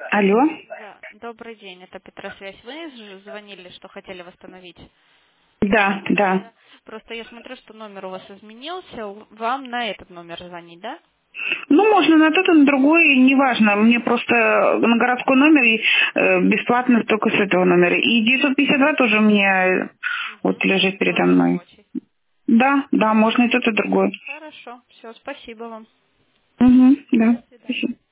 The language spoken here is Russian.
Алло. Да, добрый день, это Петросвязь. Вы же звонили, что хотели восстановить? Да, да. Да. Просто я смотрю, что номер у вас изменился. Вам на этот номер звонить, да? Ну, можно на тот, и на другой, неважно. Мне просто на городской номер и бесплатно только с этого номера. И 952 тоже мне вот Угу. лежит передо Тоже мной. рабочий. Да, да, можно и тот, и другой. Хорошо, все, спасибо вам. Угу, До да, свидания. спасибо.